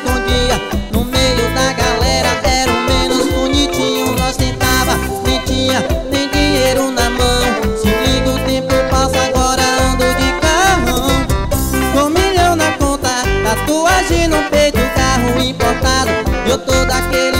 escondia no meio da galera. Era o menos bonitinho, nós tentava, nem tinha nem dinheiro na mão. Se liga, o tempo passa, agora ando de carrão. Com 1 milhão na conta, tatuagem no peito, carro importado. Eu tô daquele